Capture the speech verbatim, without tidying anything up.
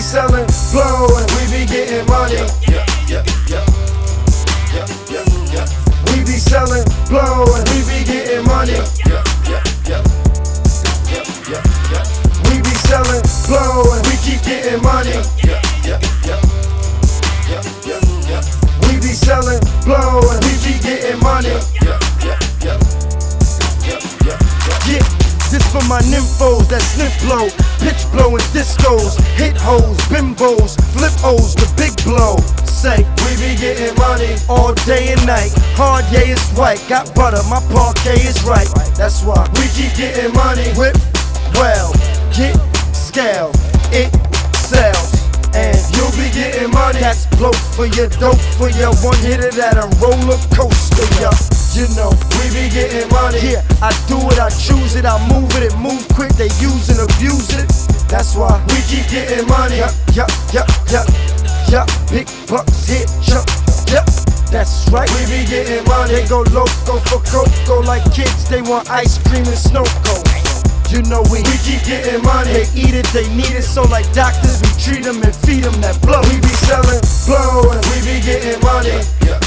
selling blow and we be getting money. Yeah, yeah, yeah, yeah, yeah, yeah. We be selling blow and we be getting money. Yeah, yeah, yeah, yeah, yeah, yeah. We be selling blow and we keep getting money. Yeah, yeah, yeah, yeah, yeah, yeah. We be selling blow and we keep getting money. Yeah, yeah, yeah, yeah, yeah, yeah. Yeah, this for my nymphos that sniff blow, pitch blowing discos, hit hoes, bimbos, flip O's, the big blow. Say, we be getting money all day and night. Hard, yeah, it's white. Got butter, my parquet is right. That's why we keep getting money. Whip, well, get, scale, it sells. And you'll be getting money. That's blow for your dope, for your one hitter that a roller coaster, yeah. You know, we be getting money. Yeah, I do it, I choose it, I move it, it move quick, they use and abuse it. That's why we keep getting money. Yeah, yeah, yeah, yeah, yeah. Big bucks hit, jump, yeah. That's right, we be getting money. They go loco for cocoa like kids, they want ice cream and snow cone. You know we, we keep getting money. They eat it, they need it, so like doctors, we treat them and feed them that blow. We be selling blow and we be getting money. Yeah.